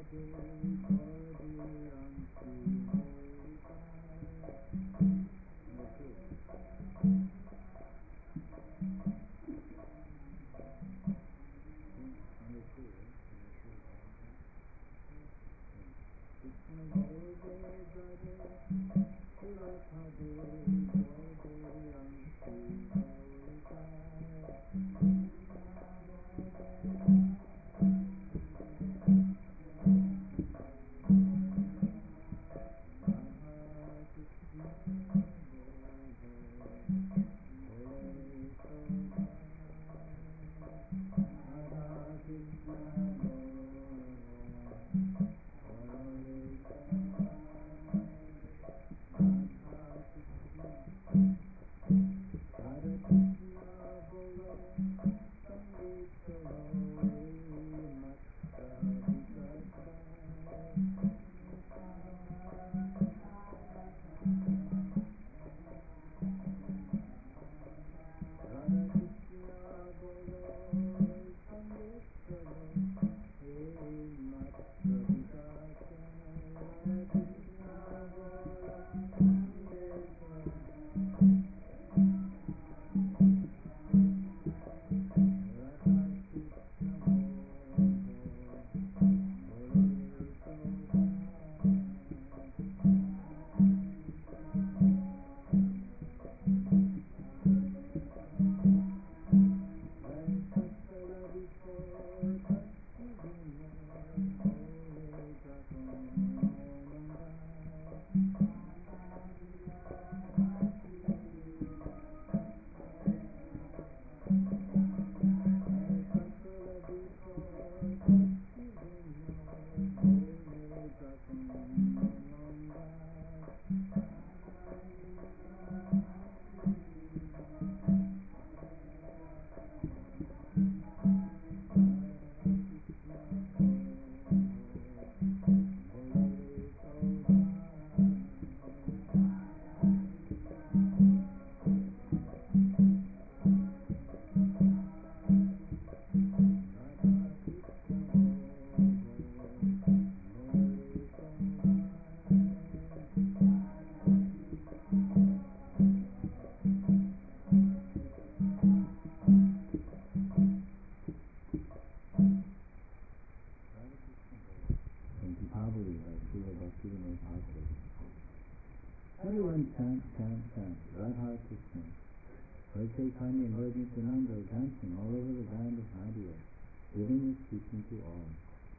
Everyone chant, chant, chant, Radha Krishna. Birds find the emerging Sunanda dancing all over the land of Nadia, giving his teaching to all.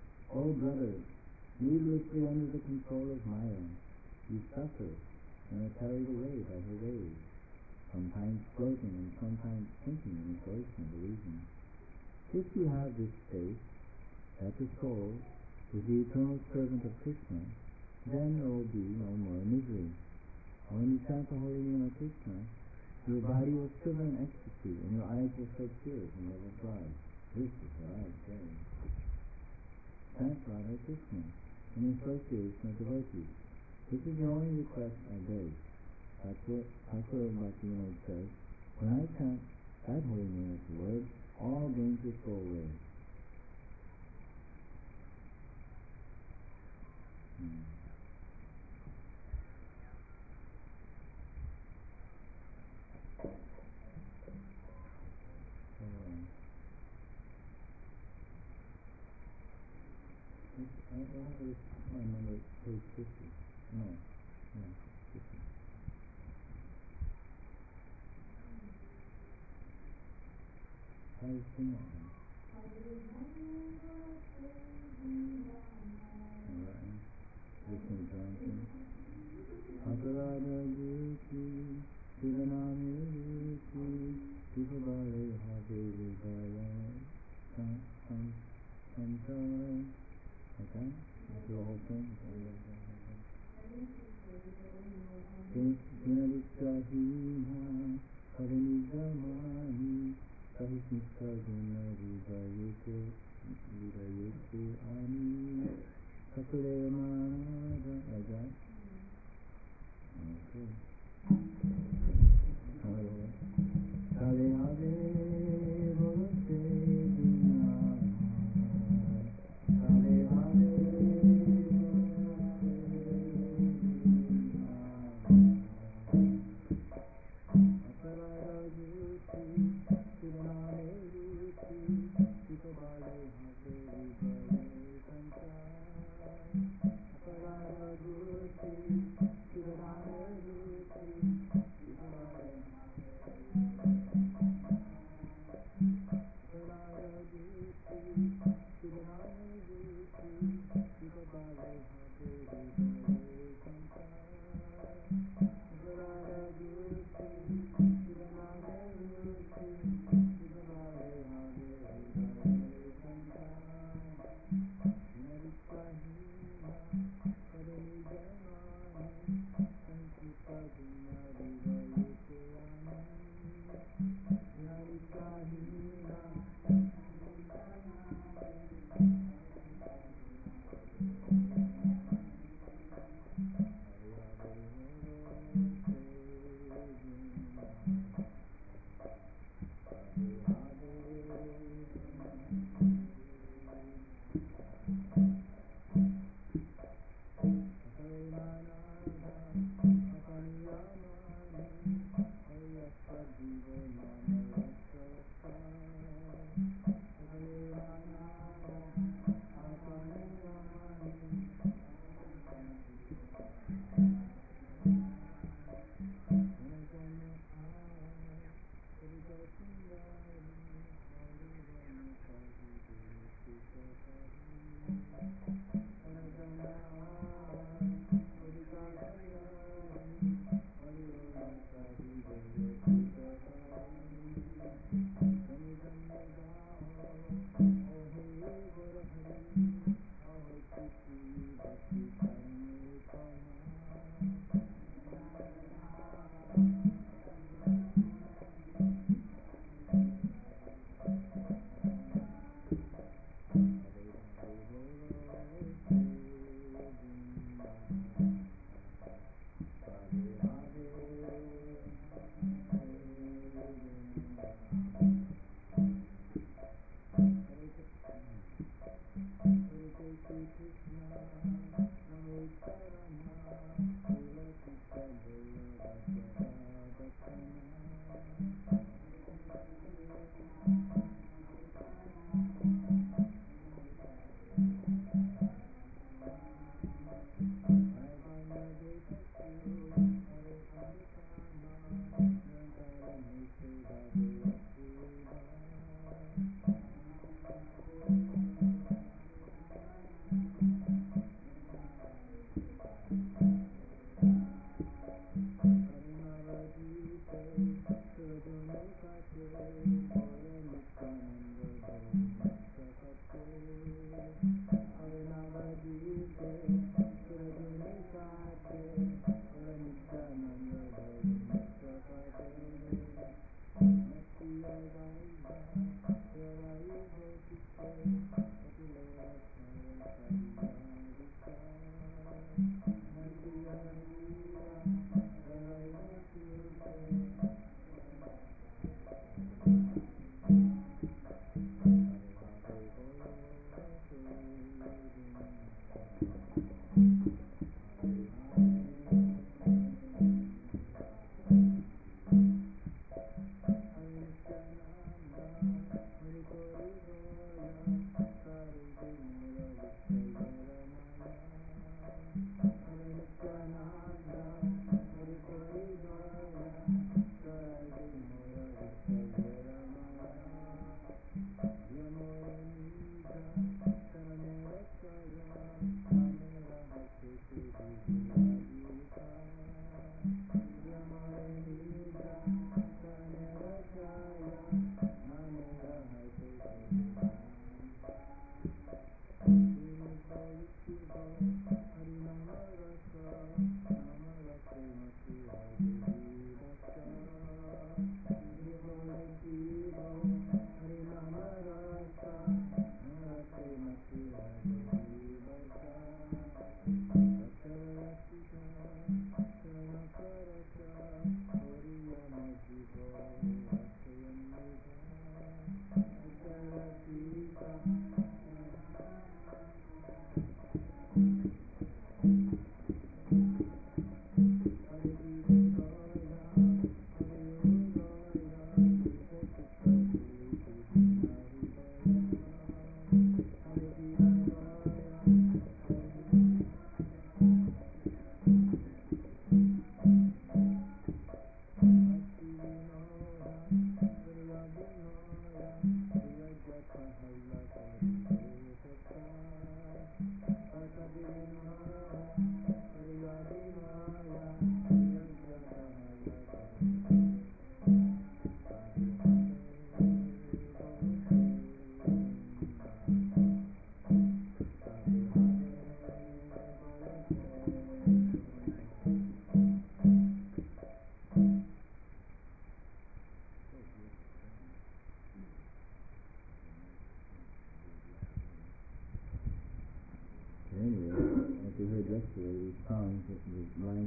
Oh brothers, needlessly under the control of Maya, you suffer and are carried away by her waves, sometimes floating and sometimes sinking in its ocean of illusion. If you have this faith that the soul is the eternal servant of Krishna, then there will be no more misery. When you chant the holy name of Krishna, your body will shiver in ecstasy and your eyes will shed tears in love of God. This is what I say. Chant Radha Krishna in association with devotees. This is the only request I beg. That's what Thakur Bhaktivinoda says. When I chant that holy name of the Lord, all dangers go away. I have this number page 50. No, yeah, 50. How do you sing that one? Alright. Listen to Johnson. Akarada Guti, Sivanami Guti, Sivabale Habe Vijaya, Samsara. Okay? That's the whole thing. Kinarichahiha, Parinijamani, Sahisnika Guna Vidayete Ani, Sakure Manada. Like that? Okay. Hare Hare Bolo Se Dina, Hare Hare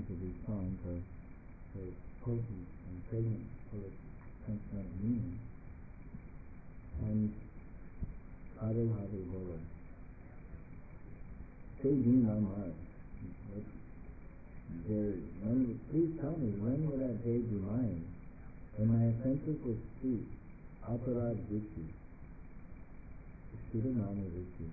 to these songs are very potent and pregnant, full of transcendental meaning. And Hare Hare Bolo. Say Dina Mar. Please tell me, when will that day be mine? When my offenses will speak, Aparad Vichi, Shuddhamani Vichi.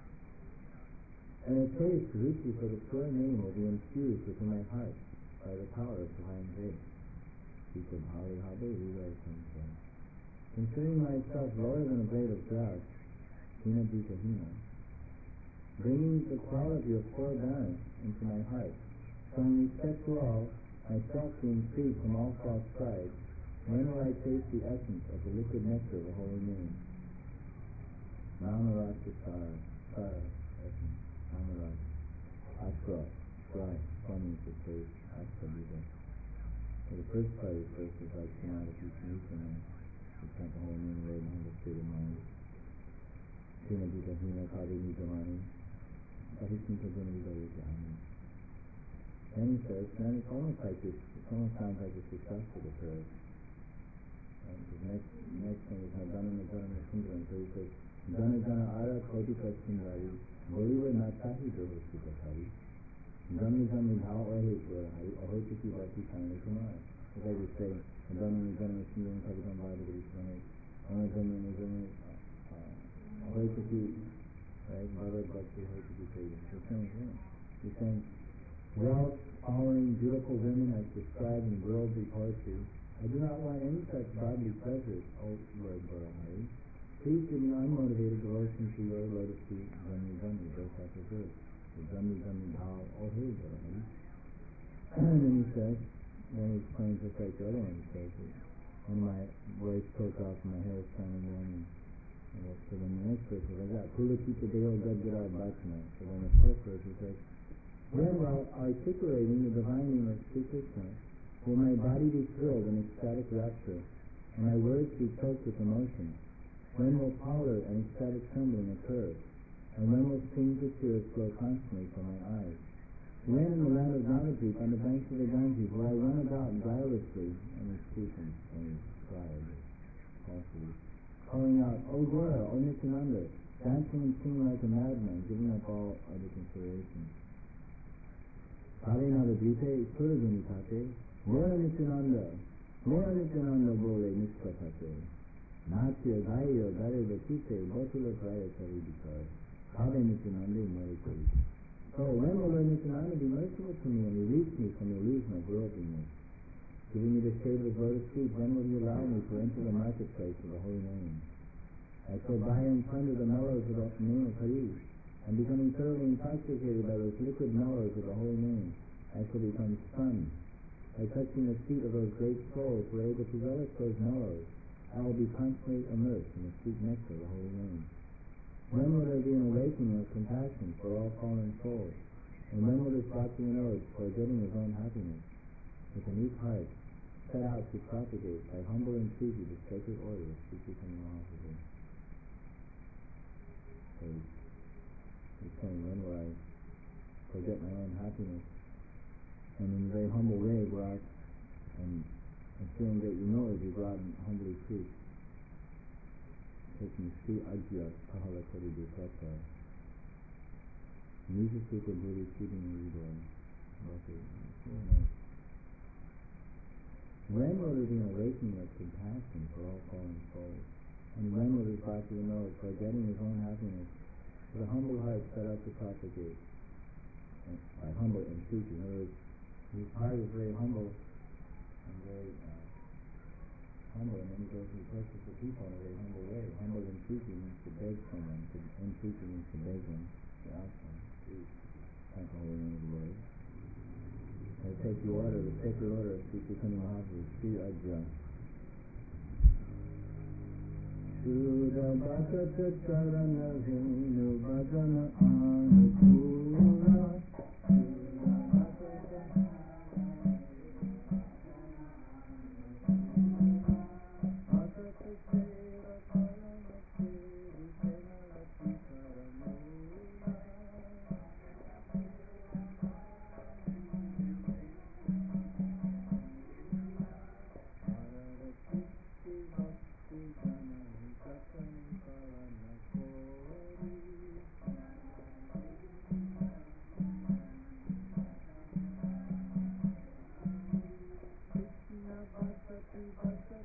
And a taste Vichi for the pure name will be infused within my heart by the power of divine grace. He said, Hare Hare, considering myself lower than a blade of grass, Hina Dita Hina, bringing the quality of forbearance into my heart, showing respect to all, myself being freed from all false pride, when will I taste the essence of the liquid nectar of the holy name? Namarasa Sara essence, Namarasa, Ashra, Shra, forming the taste, Ashra Buddha. So the first part of this is like Shanati Shanitana, we chant the holy name, Lord, and the state of mind. Hina Dita Hina Kari Nijamani, Ahishinta Guna Vida Vijahani. Then he says, man, it almost sounds like a successful prayer. The next thing is Dana Jana Sundram. So he says, Dana Jana Ara Kodika Sundari, Boliva Natahi Doho Sukatari, Dana Jana Dhao Ohe Gorahari, Ohe Tiki Bati Kane Kumar. As I would say, Dana Jana Sundram Kavitam Bhadi Krishna, Dana Jana Ohe Tiki, right? Bhagavad Bhakti Ohe Tiki Krishna. He's saying, wealth, following beautiful women as described in worldly poetry, I do not want any such bodily pleasures, O Lord Gorahari. Please give me unmotivated devotion to your lotus feet, Dhammi Dhammi, verse after verse. The Dhammi Dhammi Bhav, O Hey Gorahari. And then he says, then he explains just like the other one, he says, when my voice broke off, my hair was standing on, so then the next verse is like that, Kula Kita Deo Gadgara Bhatna. So then the first verse he says, when while articulating the divine name of Sri Krishna, will my body be thrilled in ecstatic rapture, and my words be choked with emotion? When will pallor and ecstatic trembling occur? And when will streams of tears flow constantly from my eyes? When in the land of Navadvip, on the banks of the Ganges, will I run about guilelessly, and he's speaking, and he's cried, falsely, calling out, O Gora, O Nityananda, dancing and singing like a madman, giving up all other considerations. Hare Navadvipe, Surajani Tate, Mera Nityananda Bole Niskapate, Natya Gaya Gare Bakite, Botula Praya Charidikar, Hare Nityananda Merikari. So when will Lord Nityananda be merciful to me and release me from the illusion of worldliness? Giving me the shade of his lotus feet, when will he allow me to enter the marketplace of the holy name? I shall buy and plunder the mellows of the name of Hari, and becoming thoroughly intoxicated by those liquid mellows of the holy name, I shall become stunned. By touching the feet of those great souls who are able to relish those mellows, I will be constantly immersed in the sweet nectar of the holy name. When will there be an awakening of compassion for all fallen souls? And when will this Bhakti Vinod, forgetting his own happiness, with a meek heart, set out to propagate by humble entreaty the sacred order of Sri Chaitanya Mahaprabhu? So he's saying, when will I forget my own happiness, and in a very humble way go out and feeling great humility, go out and humbly preach, taking Sri Ajya Pahala Kari Dukata, Nisa Sukha Buri Sudhini Vidya. When will there be an awakening of compassion for all fallen souls? And when will this Bhakti Vinod, forgetting his own happiness, with a humble heart set out to propagate, by humble entreaty? In other words, his heart is very humble, and very humble, and then he goes and approaches the people in a very humble way. Humble entreaty means to beg someone, entreaty means to beg them, to ask them, please, thank the holy name of the Lord. I take the order, the sacred order of Sri Chaitanya Mahaprabhu, Sri Ajya. Shuddha Bhakata Charana Venu Bhajana Anukula.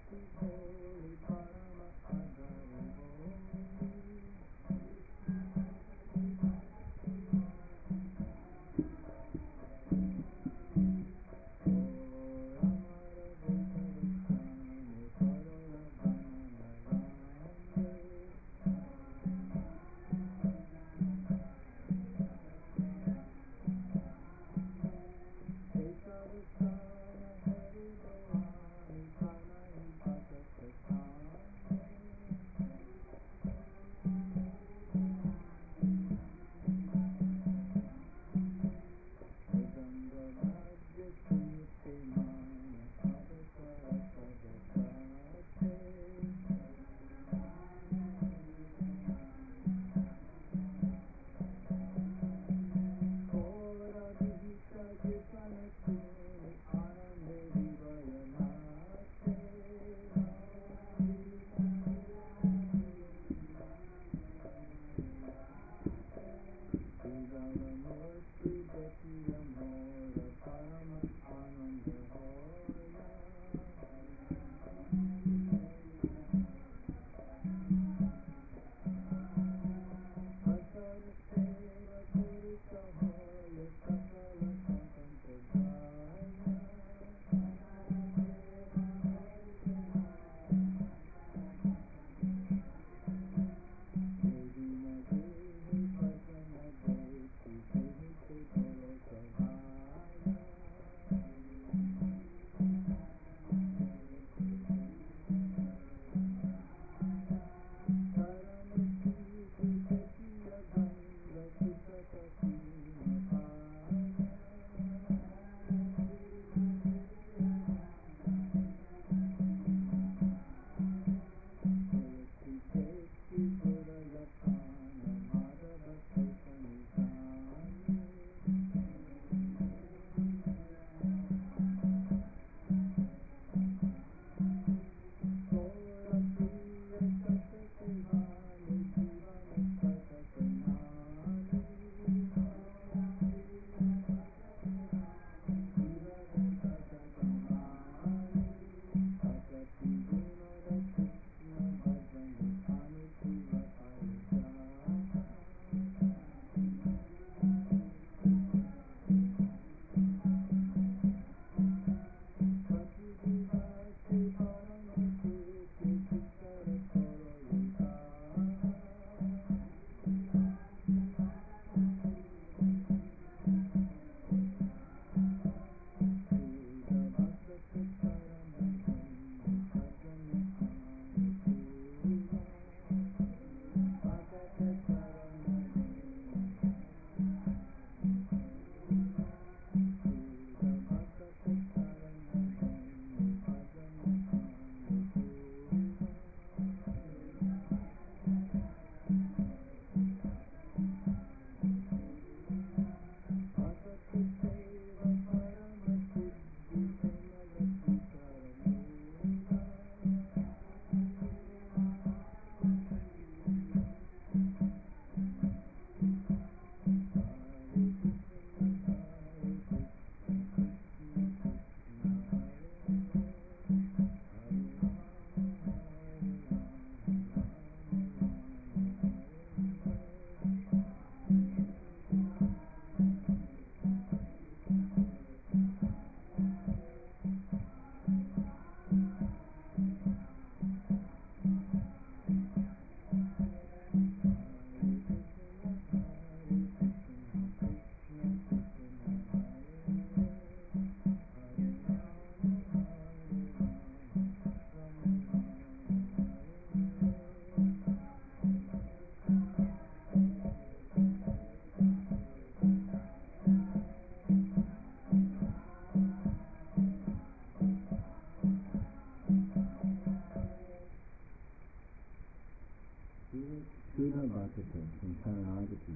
Shuddha Bhattacharya from Saranagati.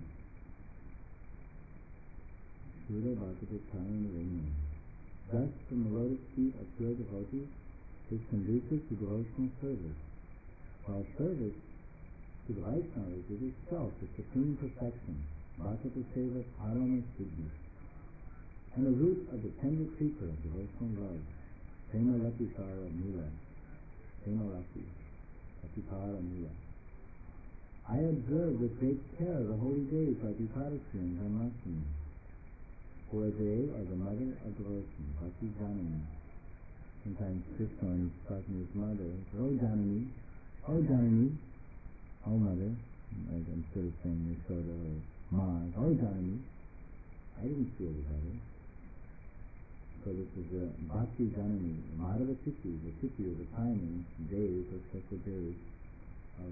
Shuddha Bhattacharya Ringman. Thus, from the lotus feet of pure devotees is conducive to devotional service, while service to the Vaishnavas is itself the supreme perfection, Bhattacharya Seva Parama Siddhi, and the root of the tender creeper of devotional love, Prema Latikara Mula. Premalaki, Patiparamula. I observe with great care the holy days Patiparasi and Dharmasini, for they are the mother of devotion, Bhakti Janani. Sometimes Krishna, when he's talking to his mother, says, "Oh Janani, oh Janani, oh mother," instead of saying Yashoda or Ma, "Oh Janani, I didn't feel the mother." So this is a Bhakti Janani, Madhava Tithi, the Tithi of the timing, days, or special days of,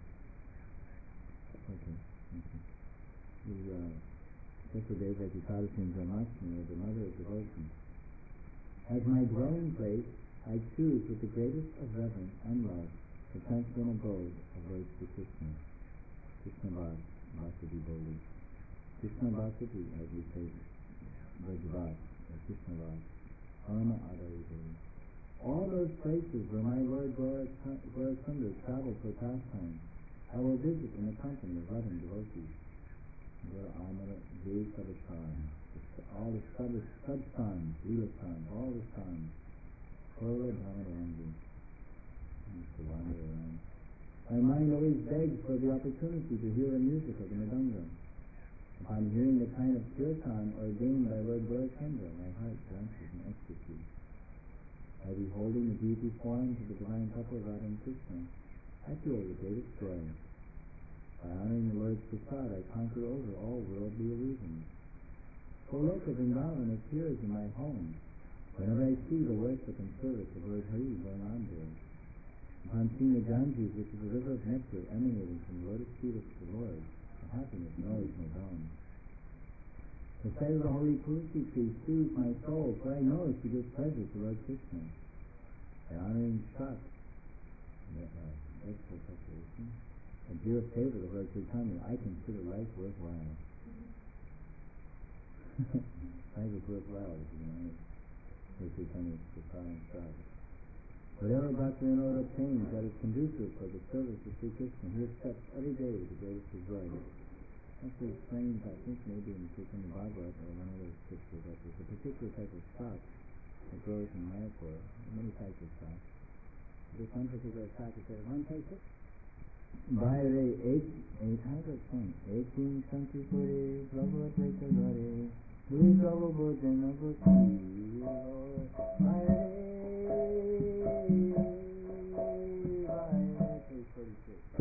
special days like Ekadasi and Janmashtami, the mother of devotion. As my dwelling place, I choose with the greatest of reverence and love the transcendental abode of Lord Sri Krishna, Krishna Vasudi Bodhi. Krishna Vasudi, as we say, Vrajavad, or Krishna Vas, Parama Adari Bodhi. All those places where my Lord Gaurachandra traveled for pastime, I will visit in the company of loving devotees. Go to Amara, Jay Sabastan, all the sub-stans, Leela-stans, all the stans, Kola Dhamarangi, to wander around. My mind always begs for the opportunity to hear the music of the Mridanga. Upon hearing the kind of kirtan ordained by Lord Gaurachandra, my heart dances in ecstasy. By beholding the beauty forms of the divine couple Radha and Krishna, I feel the greatest joy. By honoring the Lord's prasad, I conquer over all worldly illusions. Goloka Vrindavan appears in my home whenever I see the worship and service of Lord Hari going on there. Upon seeing the Ganges, which is a river of nectar emanating from the lotus feet of the Lord, the happiness knows no bounds. The sight of the holy Tulsi tree soothes my soul, for I know she gives pleasure to Lord Krishna. By honoring Shat, vegetable preparation, a dear favorite of Lord Chaitanya, I consider life worthwhile. Life is worthwhile if you know Lord Chaitanya's prasad and Shat. Whatever Bhaktivinoda obtains that is conducive for the service of Sri Krishna, he accepts every day with the greatest of joy. Actually explains, I think maybe in Chaitanya Bhagavat or one other scripture, that there's a particular type of stock that grows in Mayapur, many types of stock. There's one particular stock that says, one take it. Bhaire eight hundred points. 18 Santi Puri, Prabhu Atvaita Gare, Dui Prabhu Bhojana Bhakti, Bhaire 46.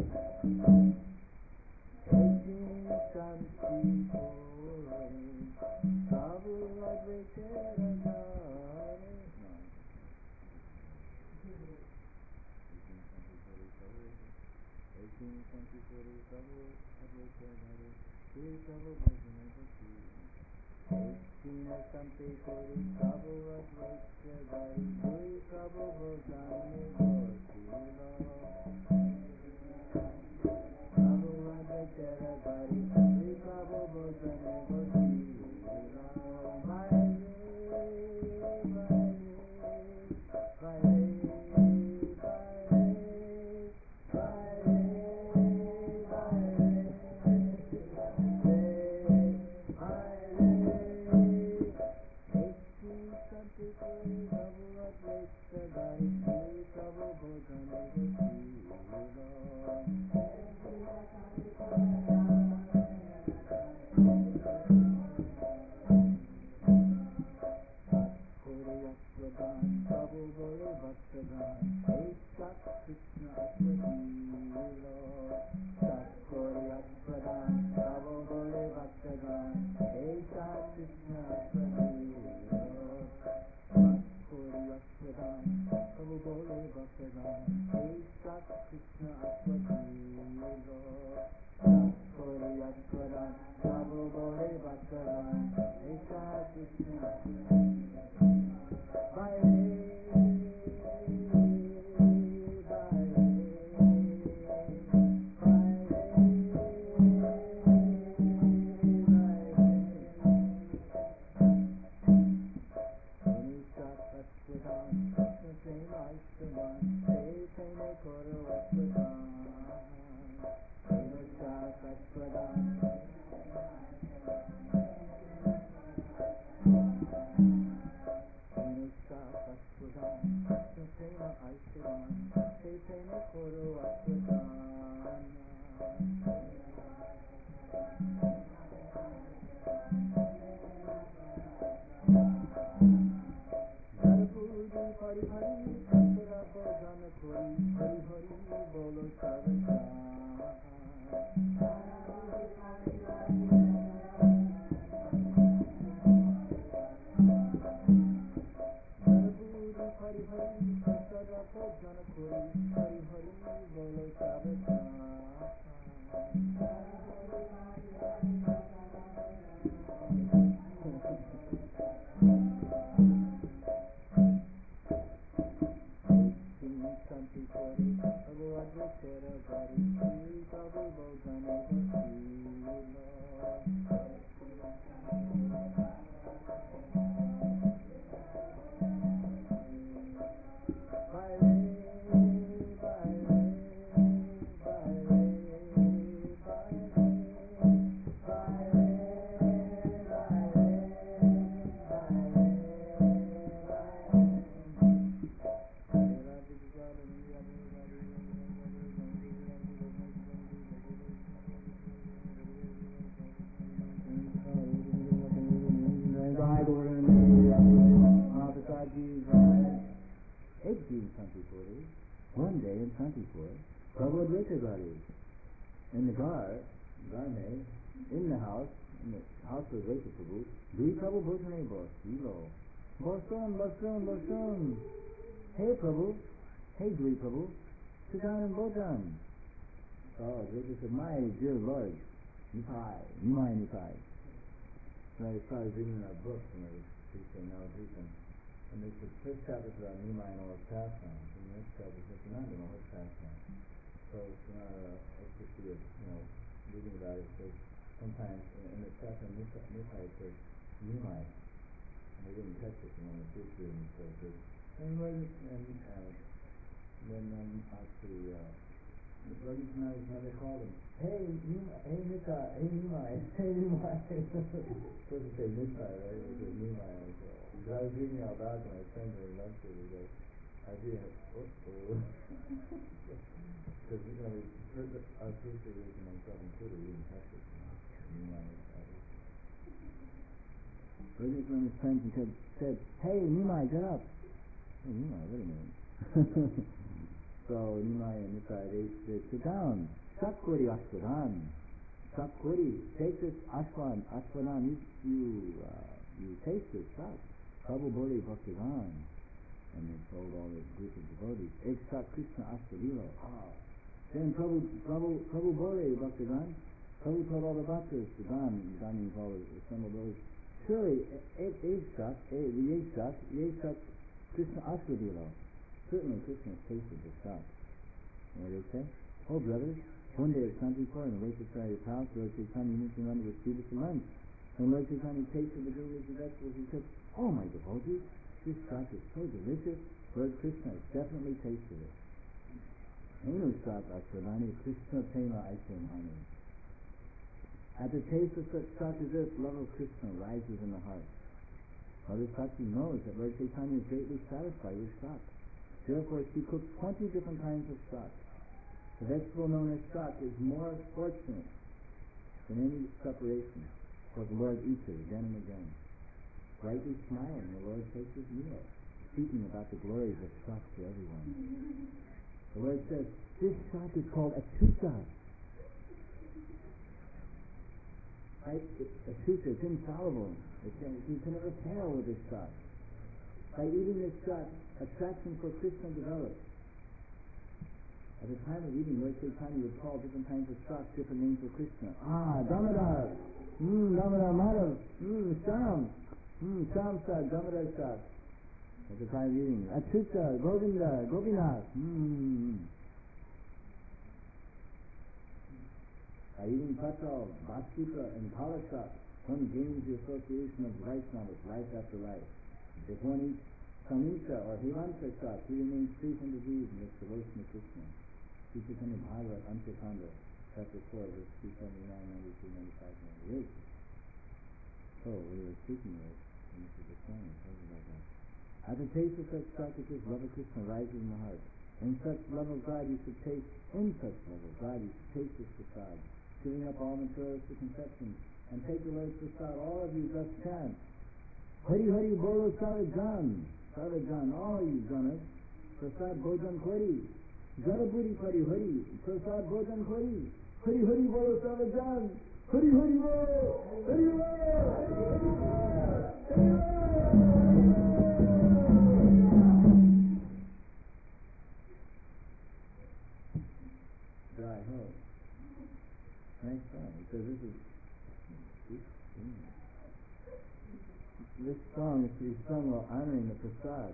18 Santi Puri, Prabhu Atvaita Gare. Chaitanya Koro Ashwadana. Garbudi Hari Hari Sakura Bojana Kori Hari Hari Bolo Savasa. Hari Hari Sakura Bojana Kori Hari Hari Bolo Savasa. Santi Kori Bhagavad Gita Bari Sri Prabhu Bojana Vasila. One day in Santipur, Prabhu Advaitagari, in the garme, in the house of Advaita Prabhu, Dui Prabhu Bhojane Bosilo. Bosun. Hey Prabhu, hey Dui Prabhu, sit down and Bojan. So Advaita said, my dear Lord, Nipai. So I started reading our books, and I was teaching Navadvipan. And they said, first chapter is about Nimai and all his pastimes, and the next chapter is Nityananda and all his pastimes. So it's not a ecstasy of, reading about it. So sometimes in the chapter in Nipai it says Nimai, and they didn't catch it, the first reading. So it says, then actually, Lord Nityananda's mother called him, hey Nitai, hey Nimai. Supposed to say Nitai, right? It was Nimai. Because I was reading out loud to my friend during lecture, I did have, because, our first readers and myself included, we didn't catch it, Brother from his friends and said, hey, Nimai, get up. Hey, Nimai, wait a minute. So, Nimai and Nitai, they sit down. Sakkuri Ashwadan. Sakkuri, take this Ashwadan, you taste this, Sak. Prabhu Bole Bhaktivan. And they told all the group of devotees, Eksa Krishna Ashwadilo. Then Prabhu Bole Bhaktivan, Prabhu told all the bhaktas, Gani means all the assembled those, surely, Eksa Krishna Ashwadilo. Certainly Krishna tasted the Sak. You know what they say? Oh brothers, one day at Santipur in the Lake Society's house, Lord Chaitanya Nityananda was seated for lunch. When Lord Chaitanya tasted the delicious vegetables, he said, oh my devotees, this Sak is so delicious. Lord Krishna has definitely tasted it. Anu Sak Ashwadani Krishna Prema Aisamani. At the taste of such Sak as this, love of Krishna rises in the heart. Mother Sakti knows that Lord Chaitanya is greatly satisfied with Sak. Therefore she cooks 20 different kinds of Sak. The vegetable known as Sak is more fortunate than any preparation, for the Lord eats it again and again. Brightly smiling, the Lord takes his meal, speaking about the glories of Sak to everyone. The Lord says, this Sak is called Achyuta. Right? Achyuta is infallible. You can never fail with this Sak. By eating this Sak, attraction for Krishna develops. At the time of eating, Lord Chaitanya would call different kinds of Sak, different names for Krishna. Damodar, Damodar Madhav, Sham, Sham Sak, Damodar Sak. At the time of eating, Achyuta, Govinda, Gopinath. By eating Patal, Bhaktipa, and Palasak, one gains the association of Vaishnavas life after life. If one eats Samita or Himanta Sak, he remains free from disease and gets devotion to Krishna. Chaitanya Bhagavat, Anshakanda, chapter 4, verse 279, 92, 95, 98. So, we were speaking of it, and this is the song, talking about that. At the taste of such Sak as this, love of Krishna rises in the heart. In such love of God you should taste, in such love of God you should taste this prasad, giving up all materialistic conceptions, and take the Lord's prasad. All of you thus chant, Hari Hari Bolo Sarajan, all you gunners, prasad bhojan khori, Garaburi Hari Hari, prasad bhojan khori, Hari Hari Bolo Sarajan, Hari Hari Bolo, Hari Bolo, Hari Bolo. Dry hole. Nice song. So this song is to be sung while honoring the prasad.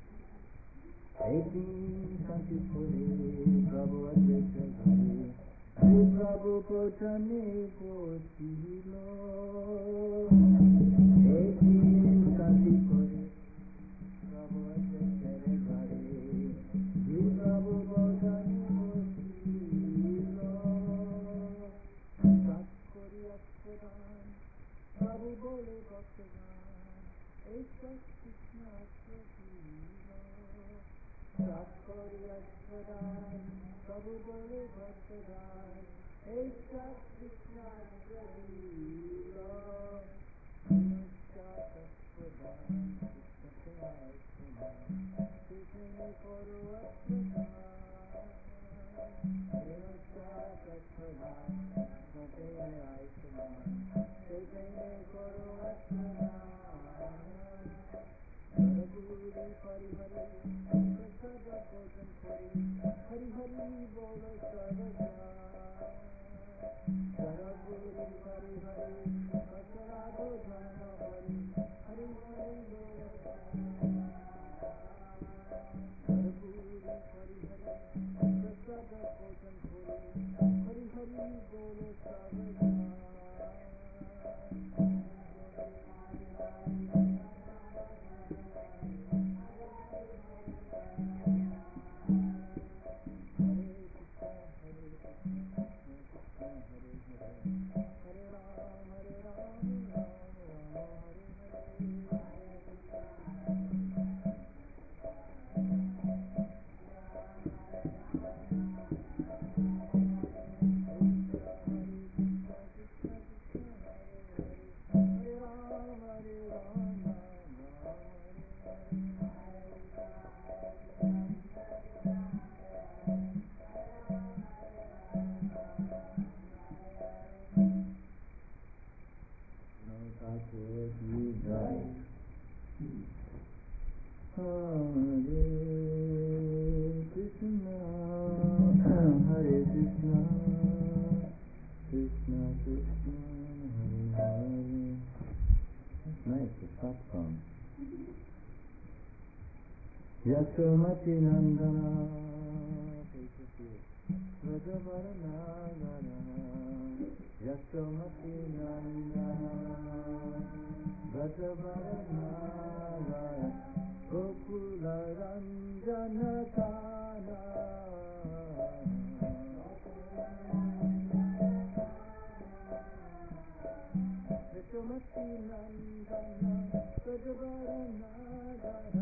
Eighteen Shanti Puri, Prabhu Advaita Hari, Hari Prabhu Potane Potilo. 18 Shanti Puri, Prabhu Advaita Hari, Hari Prabhu Potane Prabhu bole bhaktagan, Ekta Krishna Krishna. Sakori Ashwadan, Prabhu bole bhaktagan, Ekta Krishna Krishna. Anushka Ashwadan, Krishna Ashwadan, Krishna Koro Ashwadan. Anushka Ashwadan, Krishna Ashwadan. Hari Hari Prasada Bhojan Khori, Hari Hari Bolo Saraja. Saraburi Hari Hari Prasada Bhojan Khori, Hari Hari Bolo Saraja. Saraburi Hari Hari Prasada Bhojan Khori, Hari Hari Bolo Saraja. Yasomati Nandana Vrajavarnagara Yasomati Nandana Vrajavarnagara Gokula Ranjana Kana Yasomati Nandana Vrajavarnagara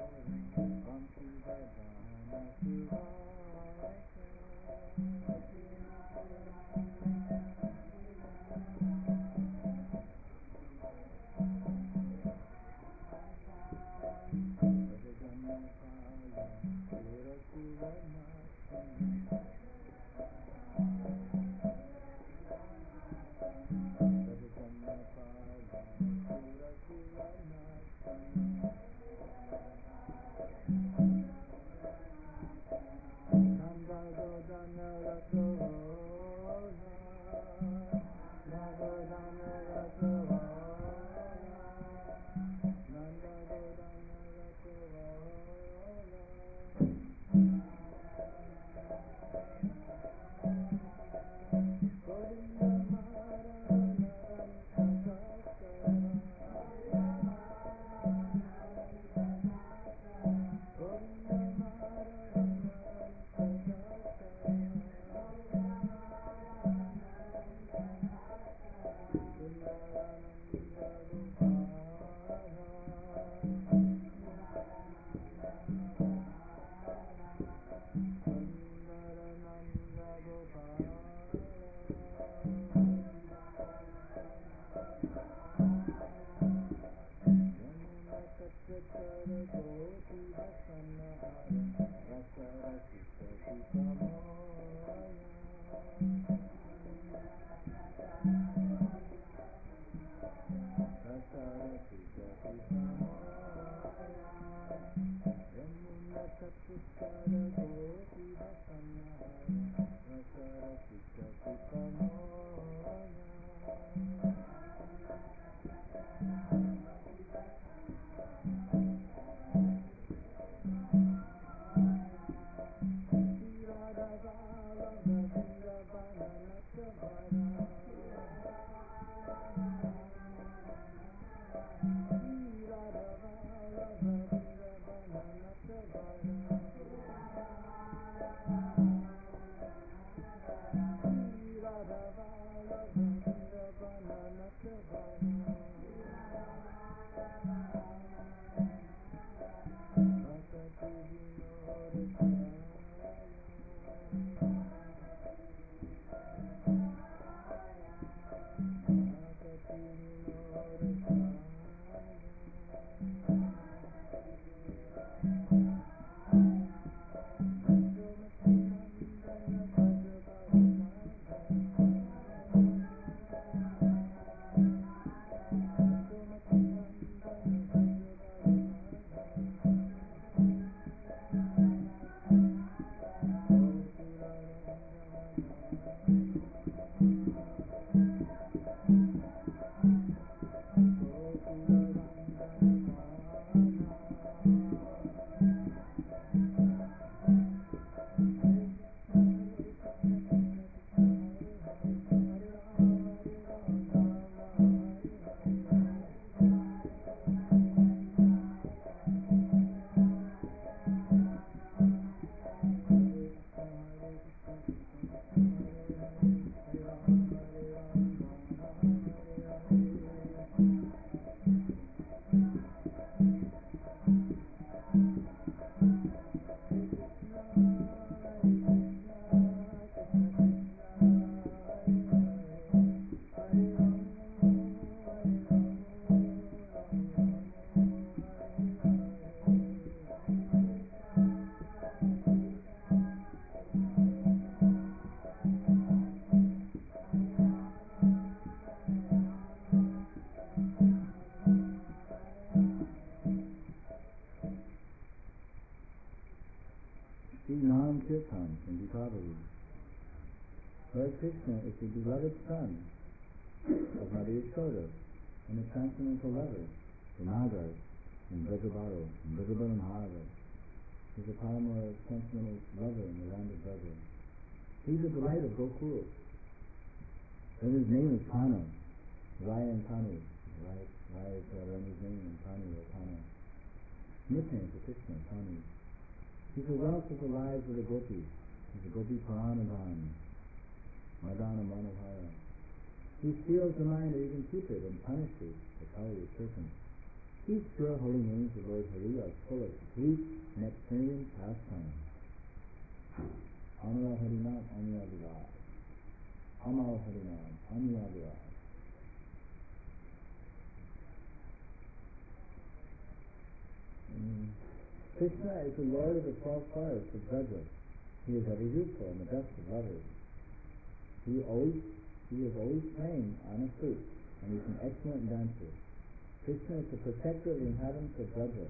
Kirtan in Dipavali. Lord Krishna is the beloved son of Mother Yashoda and the transcendental lover, the Nagas, in Brajabaro, in Brajabaro Maharaj. He's a Paramara transcendental lover in the land of Braja. He's the delight of Gokul. And his name is Kana, Raya and Kanu. Raya is Rani's name and Kanu or Kana. Nickname for Krishna, Kanu. He's the wealth of the lives of the gopis. He's the Gopi Paranadhan, Madana Manavara. He steals the mind of even Cupid and punishes the cowardly serpent. These pure holy names of Lord Hari are full of sweet nectarian pastime. Amara Harinam Anya Vilas. Amara Harinam Anya Vilas. Krishna is the Lord of the 12 forests of Braja. He is ever youthful and the best of lovers. He is always playing on a flute, and he is an excellent dancer. Krishna is the protector of the inhabitants of Braja.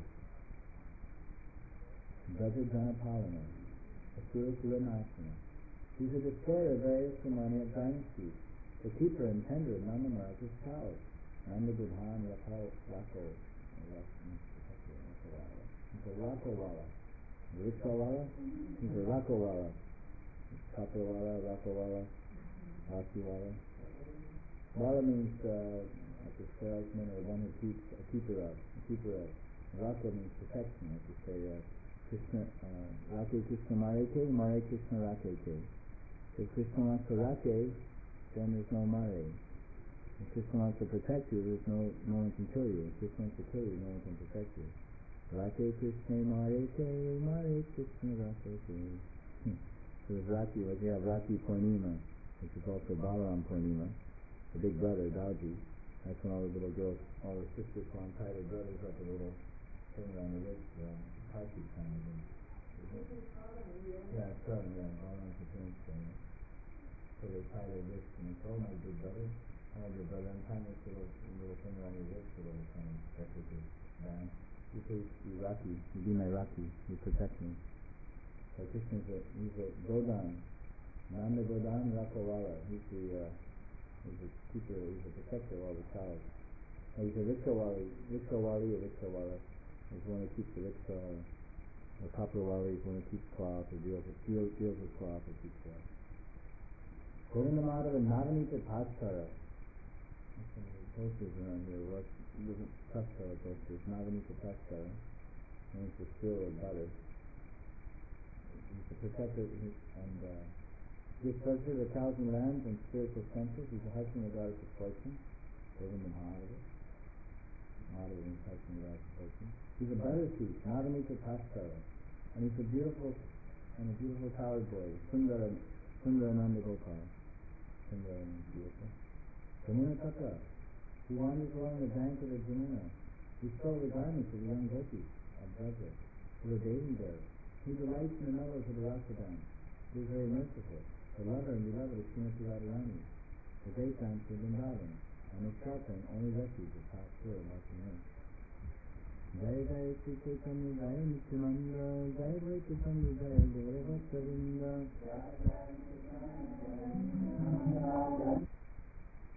Braja Janapalana, Asura Suranasana. He is a destroyer of various Samaniya dynasties, the keeper and tender of Nanda Maharaj's cows. Nanda Gudhan Rako. He's a Rakowala. Rickshawala? He's a Rakowala. Kaprawala, Rakowala, Rakiwala. Wala means like a salesman or one who keeps, a keeper of. Raka means protection, like you say, Krishna, Rake Krishna Mareke, Mare Krishna Rakeke. If Krishna wants to Rake, then there's no Mare. If Krishna wants to protect you, no one can kill you. If Krishna wants to kill you, no one can protect you. Rake Krishna Mareke, Mare Krishna Rakeke. So there's Raki, like you have Raki Purnima, which is also Balaram Purnima, the big brother, Daji. That's when all the little girls, all the sisters go and tie their brothers up with a little thing around the wrist, Kartik kind of thing. Yeah, Southern, yeah, Balaram's the parents thing. So they tie their wrists and they say, oh my big brother, I have your brother, and tie this little thing around your wrist, a little kind of decorative band. You say, you Raki, you be my Raki, you protect me. So Krishna he's a Godan, Nanda Godan Rakowala. He's a keeper, he's a protector of all the cows. Now he's a Rikshawali or Rikshawala is one who keeps the rickshaw, or Kaprawali is one who keeps cloth, or deals with cloth, or keeps cloth. Govinda Madhava Navanita Bhaskara. Some of the posters around here, what doesn't Bhaskara posters, Navanita Bhaskara, means the still of butter. He's the protector, and gives pleasure to the cows and lambs and spiritual senses. He's a husband of goddess of fortune, Govinda Mahadeva. Mahadeva means husband of goddess of fortune. He's a butter thief, Navanita Bhaskara, and he's a beautiful coward boy, Sundarananda Gopal. Sundara means beautiful. Jamuna Taka. He wanders along the bank of the Jamuna. He stole the garments of the young gopis of Braja, who were bathing there. He delights in the mellows of the Rasa dance. He is very merciful, the lover and beloved of Srimati Radharani, the great dancer of Vrindavan, and his shelter and only refuge is past pure Bhakti. Jai Jai Shri Chaitanya Jai Nityananda, Jai Jai Chaitanya Jai Gaura Bhatta Vrinda.